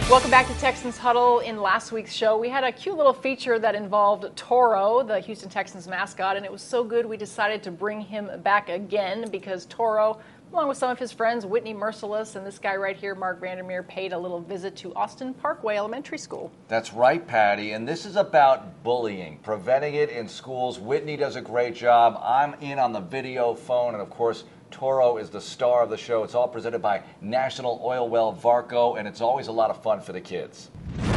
Welcome back to Texans Huddle. In last week's show, we had a cute little feature that involved Toro, the Houston Texans mascot, and it was so good we decided to bring him back again because Toro, along with some of his friends, Whitney Merciless and this guy right here, Mark Vandermeer, paid a little visit to Austin Parkway Elementary School. That's right, Patty, and this is about bullying, preventing it in schools. Whitney does a great job. I'm in on the video phone, and of course, Toro is the star of the show. It's all presented by National Oil Well Varco, and it's always a lot of fun for the kids.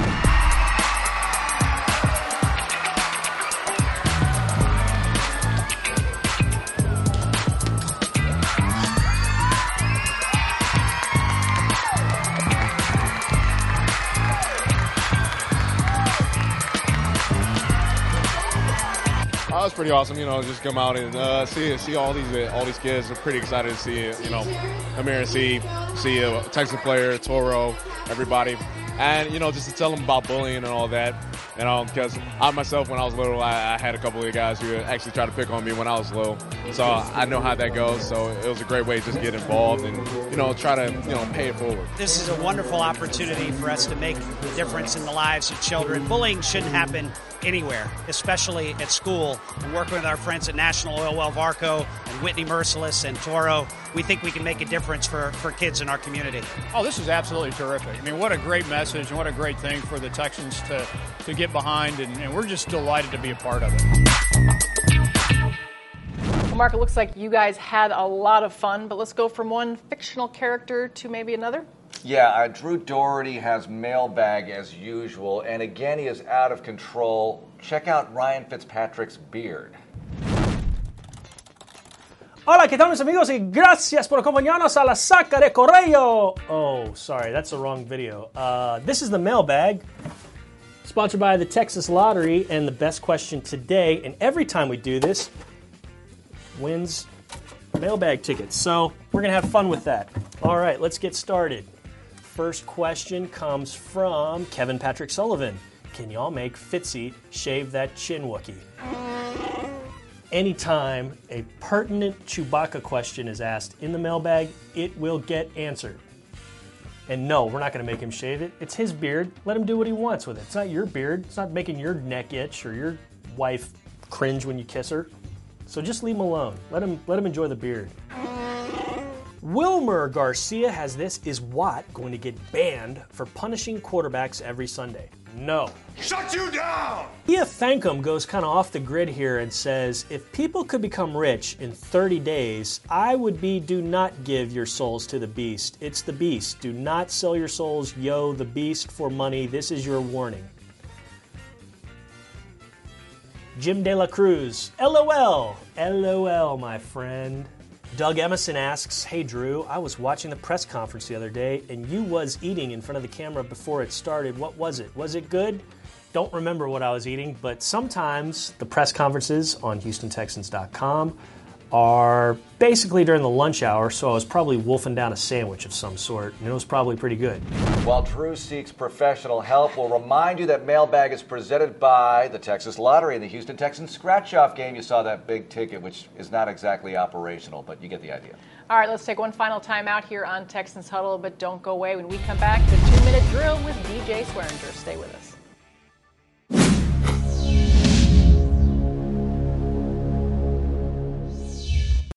It's pretty awesome, just come out and see all these kids. We're pretty excited to see, Amir and see a Texas player, Toro, everybody, and just to tell them about bullying and all that. Because I myself, when I was little, I had a couple of guys who actually tried to pick on me when I was little, so I know how that goes. So it was a great way to just get involved and try to pay it forward. This is a wonderful opportunity for us to make a difference in the lives of children. Bullying shouldn't happen anywhere, especially at school. And working with our friends at National Oil Well Varco and Whitney Merciless and Toro, we think we can make a difference for kids in our community. Oh, this is absolutely terrific. I mean, what a great message and what a great thing for the Texans to get behind, and we're just delighted to be a part of it. Well, Mark, it looks like you guys had a lot of fun, but let's go from one fictional character to maybe another. Yeah, Drew Doherty has mailbag as usual, and again he is out of control. Check out Ryan Fitzpatrick's beard. Hola, ¿qué tal mis amigos? Y gracias por acompañarnos a la saca de correo. Oh, sorry, that's the wrong video. This is the mailbag, sponsored by the Texas Lottery, and the best question today, and every time we do this, wins mailbag tickets. So we're going to have fun with that. All right, let's get started. First question comes from Kevin Patrick Sullivan. Can y'all make Fitzy shave that chin Wookie? Anytime a pertinent Chewbacca question is asked in the mailbag, it will get answered. And no, we're not going to make him shave it. It's his beard. Let him do what he wants with it. It's not your beard. It's not making your neck itch or your wife cringe when you kiss her. So just leave him alone. Let him enjoy the beard. Wilmer Garcia has this. Is Watt going to get banned for punishing quarterbacks every Sunday? No. Shut you down! Ia Thankum goes kind of off the grid here and says, if people could become rich in 30 days, I would be do not give your souls to the beast. It's the beast. Do not sell your souls, the beast, for money. This is your warning. Jim De La Cruz, LOL. LOL, my friend. Doug Emerson asks, hey Drew, I was watching the press conference the other day and you was eating in front of the camera before it started. What was it? Was it good? Don't remember what I was eating, but sometimes the press conferences on HoustonTexans.com are basically during the lunch hour, so I was probably wolfing down a sandwich of some sort, and it was probably pretty good. While Drew seeks professional help, we'll remind you that Mailbag is presented by the Texas Lottery and the Houston Texans scratch-off game. You saw that big ticket, which is not exactly operational, but you get the idea. All right, let's take one final time out here on Texans Huddle, but don't go away. When we come back, the 2-minute drill with DJ Swearinger. Stay with us.